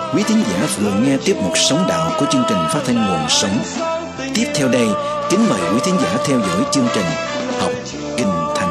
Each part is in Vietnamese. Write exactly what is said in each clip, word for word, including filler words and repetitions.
Quý thính giả vừa nghe tiếp mục Sống Đạo của chương trình phát thanh Nguồn Sống. Tiếp theo đây, kính mời quý thính giả theo dõi chương trình Học Kinh Thánh.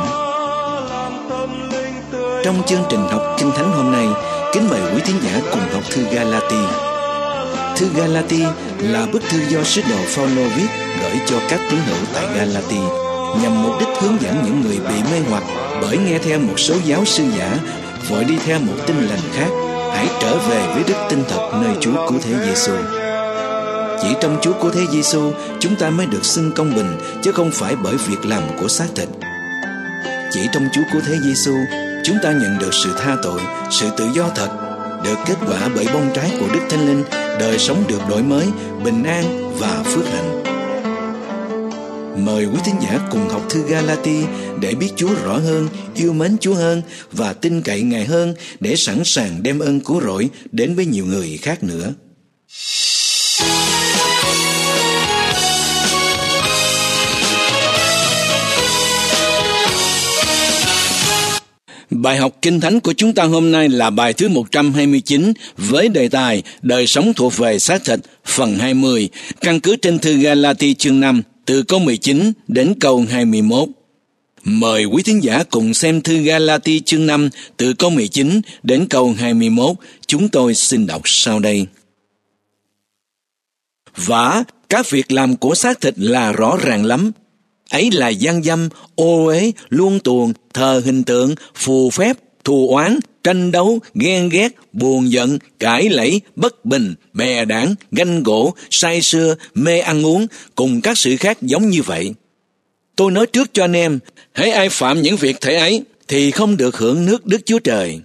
Trong chương trình Học Kinh Thánh hôm nay, kính mời quý thính giả cùng học thư Ga-la-ti. Thư Ga-la-ti là bức thư do sứ đồ Phao-lô viết gửi cho các tín hữu tại Ga-la-ti, nhằm mục đích hướng dẫn những người bị mê hoặc bởi nghe theo một số giáo sư giả, vội đi theo một tin lành khác, hãy trở về với đức tin thật nơi Chúa Cứu Thế Giêsu. Chỉ trong Chúa Cứu Thế Giêsu, chúng ta mới được xưng công bình, chứ không phải bởi việc làm của xác thịt. Chỉ trong Chúa Cứu Thế Giêsu, chúng ta nhận được sự tha tội, sự tự do thật, được kết quả bởi bông trái của Đức Thánh Linh, đời sống được đổi mới, bình an và phước hạnh. Mời quý thính giả cùng học thư Ga-la-ti để biết Chúa rõ hơn, yêu mến Chúa hơn và tin cậy Ngài hơn, để sẵn sàng đem ơn cứu rỗi đến với nhiều người khác nữa. Bài học Kinh Thánh của chúng ta hôm nay là bài thứ một trăm hai mươi chín với đề tài Đời sống thuộc về xác thịt phần hai mươi, căn cứ trên thư Ga-la-ti chương năm từ câu mười chín đến câu hai mươi mốt. Mời quý thính giả cùng xem thư Ga-la-ti chương năm từ câu mười chín đến câu hai mươi mốt. Chúng tôi xin đọc sau đây. Vả, các việc làm của xác thịt là rõ ràng lắm. Ấy là gian dâm, ô uế, luông tuồng, thờ hình tượng, phù phép, thù oán, tranh đấu, ghen ghét, buồn giận, cãi lẫy, bất bình, bè đảng, ganh gỗ, say sưa, mê ăn uống, cùng các sự khác giống như vậy. Tôi nói trước cho anh em, hễ ai phạm những việc thể ấy, thì không được hưởng nước Đức Chúa Trời.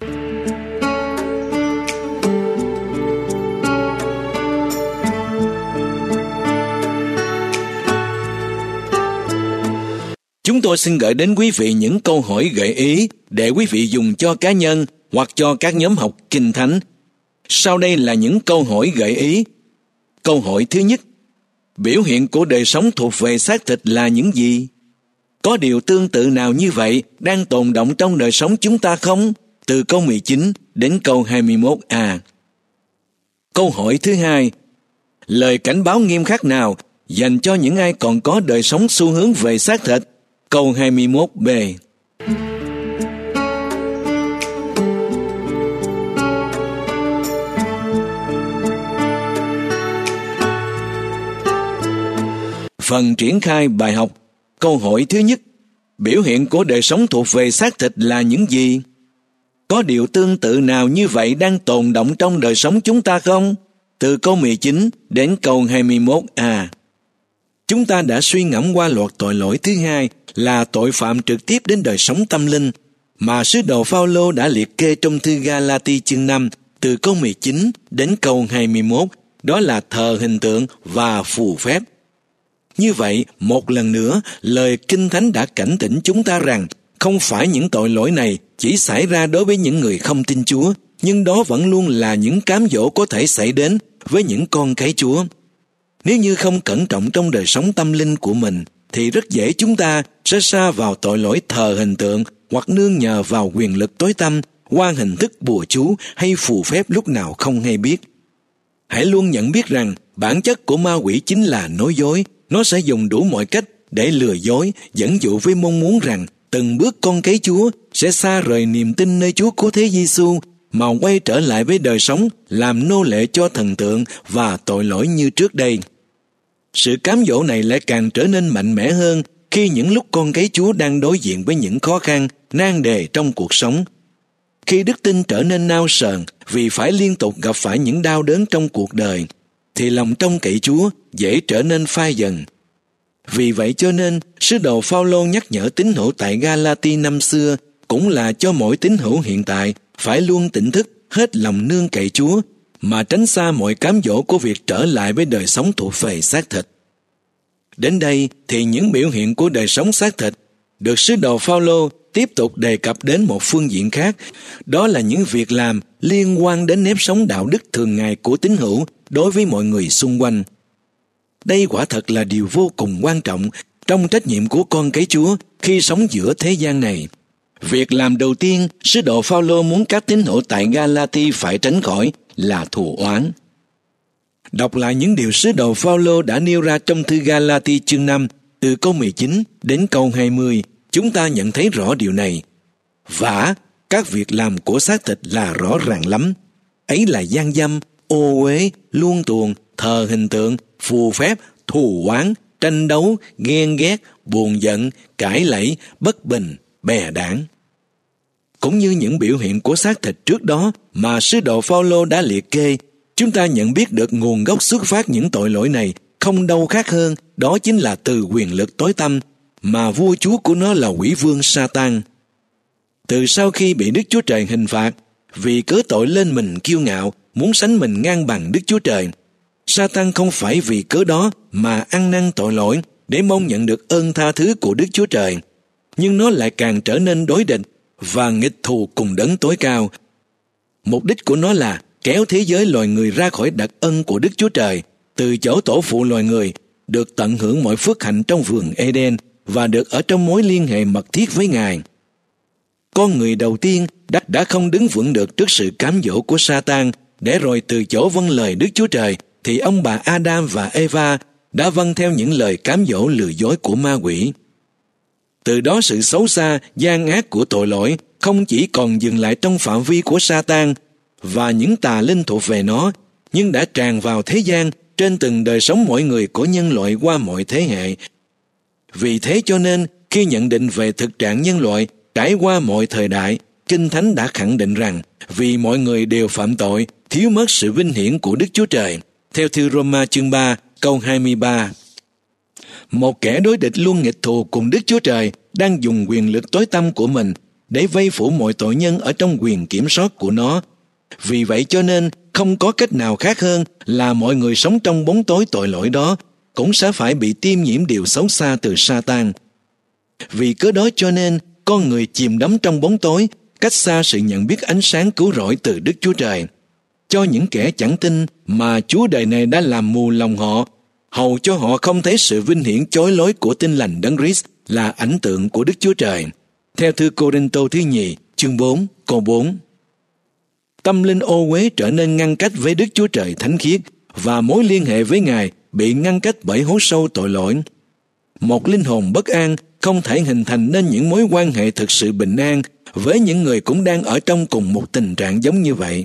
Chúng tôi xin gửi đến quý vị những câu hỏi gợi ý để quý vị dùng cho cá nhân hoặc cho các nhóm học Kinh Thánh. Sau đây là những câu hỏi gợi ý. Câu hỏi thứ nhất: biểu hiện của đời sống thuộc về xác thịt là những gì? Có điều tương tự nào như vậy đang tồn động trong đời sống chúng ta không? Từ câu mười chín đến câu hai mươi mốt a. Câu hỏi thứ hai: lời cảnh báo nghiêm khắc nào dành cho những ai còn có đời sống xu hướng về xác thịt? Câu hai mươi mốt b. Phần triển khai bài học. Câu hỏi thứ nhất: biểu hiện của đời sống thuộc về xác thịt là những gì? Có điều tương tự nào như vậy đang tồn động trong đời sống chúng ta không? Từ câu mười chín đến câu hai mươi mốt a. Chúng ta đã suy ngẫm qua loạt tội lỗi thứ hai là tội phạm trực tiếp đến đời sống tâm linh mà sứ đồ Phao-lô đã liệt kê trong thư Ga-la-ti chương năm từ câu mười chín đến câu hai mươi mốt, đó là thờ hình tượng và phù phép. Như vậy, một lần nữa, lời Kinh Thánh đã cảnh tỉnh chúng ta rằng không phải những tội lỗi này chỉ xảy ra đối với những người không tin Chúa, nhưng đó vẫn luôn là những cám dỗ có thể xảy đến với những con cái Chúa. Nếu như không cẩn trọng trong đời sống tâm linh của mình, thì rất dễ chúng ta sẽ sa vào tội lỗi thờ hình tượng hoặc nương nhờ vào quyền lực tối tăm qua hình thức bùa chú hay phù phép lúc nào không hay biết. Hãy luôn nhận biết rằng bản chất của ma quỷ chính là nói dối. Nó sẽ dùng đủ mọi cách để lừa dối, dẫn dụ với mong muốn rằng từng bước con cái Chúa sẽ xa rời niềm tin nơi Chúa Cứu Thế Giêsu mà quay trở lại với đời sống làm nô lệ cho thần tượng và tội lỗi như trước đây. Sự cám dỗ này lại càng trở nên mạnh mẽ hơn khi những lúc con cái Chúa đang đối diện với những khó khăn, nan đề trong cuộc sống. Khi đức tin trở nên nao sờn vì phải liên tục gặp phải những đau đớn trong cuộc đời, thì lòng trông cậy Chúa dễ trở nên phai dần. Vì vậy cho nên, sứ đồ Phao-lô nhắc nhở tín hữu tại Ga-la-ti năm xưa, cũng là cho mỗi tín hữu hiện tại phải luôn tỉnh thức, hết lòng nương cậy Chúa, mà tránh xa mọi cám dỗ của việc trở lại với đời sống thuộc về xác thịt. Đến đây thì những biểu hiện của đời sống xác thịt được sứ đồ Phao-lô tiếp tục đề cập đến một phương diện khác, đó là những việc làm liên quan đến nếp sống đạo đức thường ngày của tín hữu đối với mọi người xung quanh. Đây quả thật là điều vô cùng quan trọng trong trách nhiệm của con cái Chúa khi sống giữa thế gian này. Việc làm đầu tiên, sứ đồ Phao-lô muốn các tín hữu tại Ga-la-ti phải tránh khỏi là thù oán. Đọc lại những điều sứ đồ Phao-lô đã nêu ra trong thư Ga-la-ti chương năm, từ câu mười chín đến câu hai mươi, chúng ta nhận thấy rõ điều này. Vả, các việc làm của xác thịt là rõ ràng lắm. Ấy là gian dâm, ô uế, luông tuồng, thờ hình tượng, phù phép, thù oán, tranh đấu, ghen ghét, buồn giận, cãi lẫy, bất bình, bè đảng. Cũng như những biểu hiện của xác thịt trước đó mà sứ đồ Phao-lô đã liệt kê, chúng ta nhận biết được nguồn gốc xuất phát những tội lỗi này không đâu khác hơn, đó chính là từ quyền lực tối tăm, mà vua chúa của nó là quỷ vương Sa-tan. Từ sau khi bị Đức Chúa Trời hình phạt, vì cớ tội lên mình kiêu ngạo, muốn sánh mình ngang bằng Đức Chúa Trời, Sa-tan không phải vì cớ đó mà ăn năn tội lỗi để mong nhận được ơn tha thứ của Đức Chúa Trời, nhưng nó lại càng trở nên đối địch và nghịch thù cùng đấng tối cao. Mục đích của nó là kéo thế giới loài người ra khỏi đặc ân của Đức Chúa Trời, từ chỗ tổ phụ loài người, được tận hưởng mọi phước hạnh trong vườn Eden và được ở trong mối liên hệ mật thiết với Ngài. Con người đầu tiên đã, đã không đứng vững được trước sự cám dỗ của Sa-tan, để rồi từ chỗ vâng lời Đức Chúa Trời, thì ông bà Adam và Eva đã vâng theo những lời cám dỗ lừa dối của ma quỷ. Từ đó sự xấu xa, gian ác của tội lỗi không chỉ còn dừng lại trong phạm vi của Sa-tan và những tà linh thuộc về nó, nhưng đã tràn vào thế gian trên từng đời sống mỗi người của nhân loại qua mọi thế hệ. Vì thế cho nên, khi nhận định về thực trạng nhân loại trải qua mọi thời đại, Kinh Thánh đã khẳng định rằng vì mọi người đều phạm tội, thiếu mất sự vinh hiển của Đức Chúa Trời. Theo thư Roma chương ba, câu hai mươi ba. Một kẻ đối địch luôn nghịch thù cùng Đức Chúa Trời đang dùng quyền lực tối tăm của mình để vây phủ mọi tội nhân ở trong quyền kiểm soát của nó. Vì vậy cho nên, không có cách nào khác hơn là mọi người sống trong bóng tối tội lỗi đó cũng sẽ phải bị tiêm nhiễm điều xấu xa từ Sa-tan. Vì cớ đó cho nên, con người chìm đắm trong bóng tối, cách xa sự nhận biết ánh sáng cứu rỗi từ Đức Chúa Trời. Cho những kẻ chẳng tin mà Chúa đời này đã làm mù lòng họ, hầu cho họ không thấy sự vinh hiển chói lối của Tin Lành Đấng Christ là ảnh tượng của Đức Chúa Trời. Theo thư Cô-rinh-tô thứ nhì, chương bốn, câu bốn. Tâm linh ô uế trở nên ngăn cách với Đức Chúa Trời thánh khiết, và mối liên hệ với Ngài bị ngăn cách bởi hố sâu tội lỗi. Một linh hồn bất an không thể hình thành nên những mối quan hệ thực sự bình an với những người cũng đang ở trong cùng một tình trạng giống như vậy.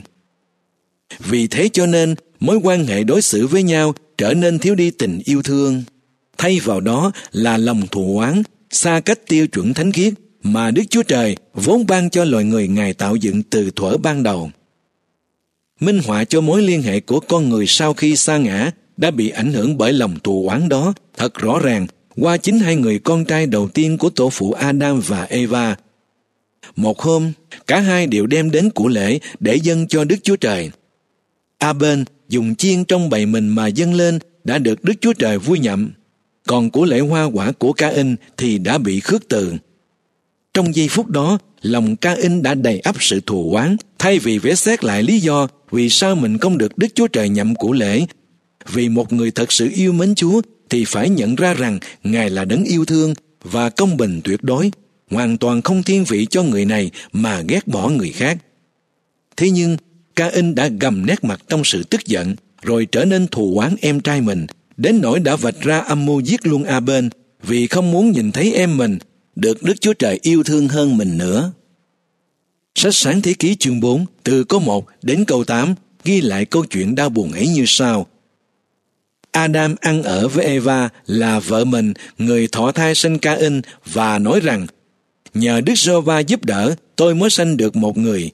Vì thế cho nên, mối quan hệ đối xử với nhau trở nên thiếu đi tình yêu thương. Thay vào đó là lòng thù oán, xa cách tiêu chuẩn thánh khiết mà Đức Chúa Trời vốn ban cho loài người Ngài tạo dựng từ thuở ban đầu. Minh họa cho mối liên hệ của con người sau khi sa ngã đã bị ảnh hưởng bởi lòng thù oán đó thật rõ ràng qua chính hai người con trai đầu tiên của tổ phụ Adam và Eva. Một hôm, cả hai đều đem đến của lễ để dâng cho Đức Chúa Trời. A-bên dùng chiên trong bầy mình mà dâng lên đã được Đức Chúa Trời vui nhậm, còn của lễ hoa quả của Ca-in thì đã bị khước từ. Trong giây phút đó, lòng Ca-in đã đầy ắp sự thù oán, thay vì vẽ xét lại lý do vì sao mình không được Đức Chúa Trời nhậm của lễ. Vì một người thật sự yêu mến Chúa thì phải nhận ra rằng Ngài là đấng yêu thương và công bình tuyệt đối, hoàn toàn không thiên vị cho người này mà ghét bỏ người khác. Thế nhưng, Ca-in đã gầm nét mặt trong sự tức giận, rồi trở nên thù oán em trai mình, đến nỗi đã vạch ra âm mưu giết luôn A-bên vì không muốn nhìn thấy em mình được Đức Chúa Trời yêu thương hơn mình nữa. Sách Sáng Thế Ký chương bốn, từ câu một đến câu tám, ghi lại câu chuyện đau buồn ấy như sau. Adam ăn ở với Eva là vợ mình, người thọ thai sinh Ca-in, và nói rằng, nhờ Đức Giê-hô-va giúp đỡ, tôi mới sanh được một người.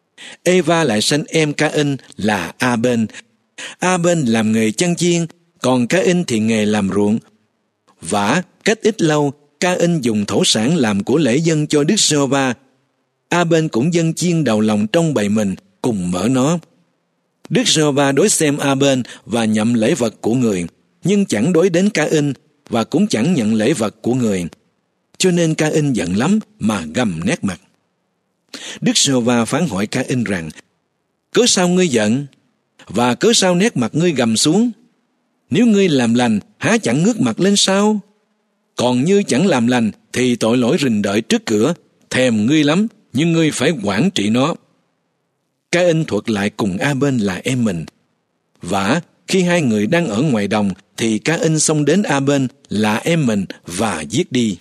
Eva lại sanh em Ca-in là A-bên. A-bên làm nghề chăn chiên, còn Ca-in thì nghề làm ruộng. Vả, cách ít lâu, Ca-in dùng thổ sản làm của lễ dâng cho Đức Giê-hô-va. A-bên cũng dâng chiên đầu lòng trong bầy mình, cùng mở nó. Đức Giê-hô-va đối xem A-bên và nhậm lễ vật của người, nhưng chẳng đối đến Ca-in và cũng chẳng nhận lễ vật của người. Cho nên Ca-in giận lắm mà gầm nét mặt. Đức Giê-hô-va phán hỏi Ca-in rằng, cớ sao ngươi giận, và cớ sao nét mặt ngươi gầm xuống? Nếu ngươi làm lành, há chẳng ngước mặt lên sao? Còn như chẳng làm lành, thì tội lỗi rình đợi trước cửa, thèm ngươi lắm, nhưng ngươi phải quản trị nó. Ca-in thuật lại cùng A-bên là em mình. Vả, khi hai người đang ở ngoài đồng thì Ca-in xông đến A-bên là em mình và giết đi.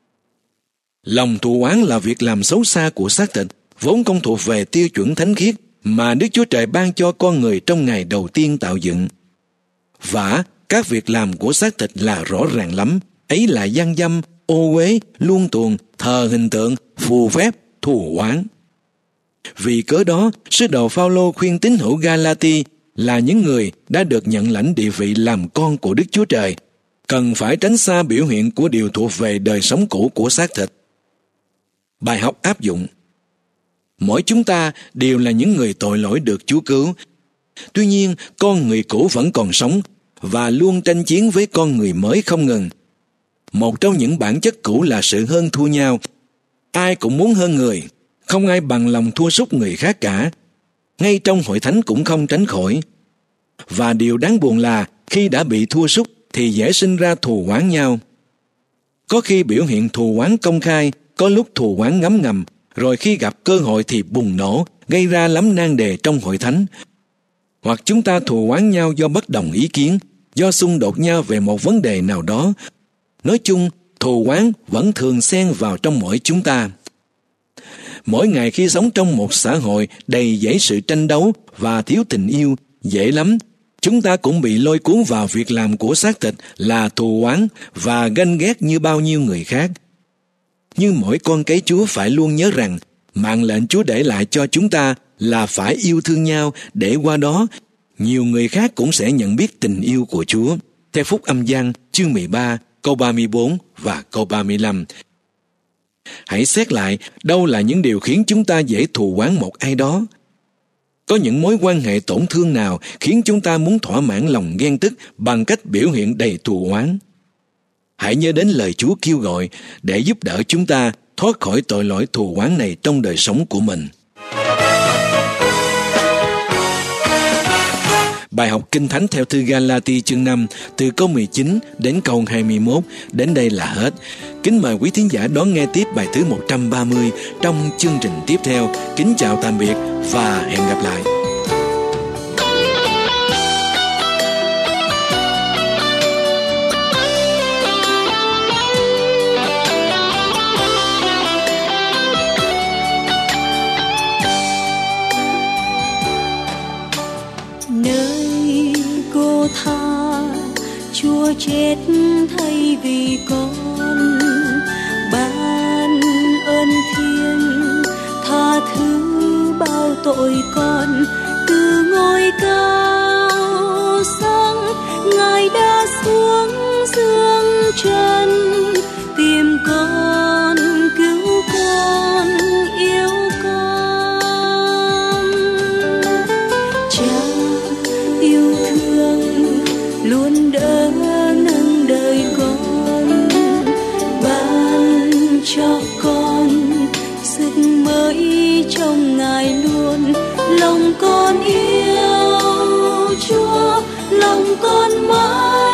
Lòng thù oán là việc làm xấu xa của xác thịt, vốn không thuộc về tiêu chuẩn thánh khiết mà Đức Chúa Trời ban cho con người trong ngày đầu tiên tạo dựng. Vả, các việc làm của xác thịt là rõ ràng lắm, ấy là gian dâm, ô uế, luông tuồng, thờ hình tượng, phù phép, thù oán. Vì cớ đó, sứ đồ Phao-lô khuyên tín hữu Ga-la-ti là những người đã được nhận lãnh địa vị làm con của Đức Chúa Trời, cần phải tránh xa biểu hiện của điều thuộc về đời sống cũ của xác thịt. Bài học áp dụng: mỗi chúng ta đều là những người tội lỗi được Chúa cứu. Tuy nhiên, con người cũ vẫn còn sống và luôn tranh chiến với con người mới không ngừng. Một trong những bản chất cũ là sự hơn thua nhau. Ai cũng muốn hơn người, không ai bằng lòng thua sút người khác cả. Ngay trong hội thánh cũng không tránh khỏi. Và điều đáng buồn là khi đã bị thua sút thì dễ sinh ra thù oán nhau. Có khi biểu hiện thù oán công khai, có lúc thù oán ngấm ngầm, rồi khi gặp cơ hội thì bùng nổ, gây ra lắm nan đề trong hội thánh. Hoặc chúng ta thù oán nhau do bất đồng ý kiến, do xung đột nhau về một vấn đề nào đó. Nói chung, thù oán vẫn thường xen vào trong mỗi chúng ta. Mỗi ngày khi sống trong một xã hội đầy dẫy sự tranh đấu và thiếu tình yêu, dễ lắm, chúng ta cũng bị lôi cuốn vào việc làm của xác thịt là thù oán và ganh ghét như bao nhiêu người khác. Nhưng mỗi con cái Chúa phải luôn nhớ rằng, mạng lệnh Chúa để lại cho chúng ta là phải yêu thương nhau, để qua đó, nhiều người khác cũng sẽ nhận biết tình yêu của Chúa. Theo Phúc Âm Giăng, chương mười ba, câu ba mươi bốn và câu ba mươi lăm. Hãy xét lại, đâu là những điều khiến chúng ta dễ thù oán một ai đó? Có những mối quan hệ tổn thương nào khiến chúng ta muốn thỏa mãn lòng ghen tức bằng cách biểu hiện đầy thù oán? Hãy nhớ đến lời Chúa kêu gọi để giúp đỡ chúng ta thoát khỏi tội lỗi thù oán này trong đời sống của mình. Bài học Kinh Thánh theo thư Ga-la-ti chương năm, từ câu mười chín đến câu hai mươi mốt, đến đây là hết. Kính mời quý thính giả đón nghe tiếp bài thứ một trăm ba mươi trong chương trình tiếp theo. Kính chào tạm biệt và hẹn gặp lại. Chúa chết thay vì con, ban ơn thiêng tha thứ bao tội con. Từ ngôi cao sang Ngài đã xuống dương trần, tìm con, cứu con, yêu con. Cha yêu thương luôn đỡ nâng đời con, ban cho con sức mới trong Ngài luôn. Lòng con yêu Chúa, lòng con mãi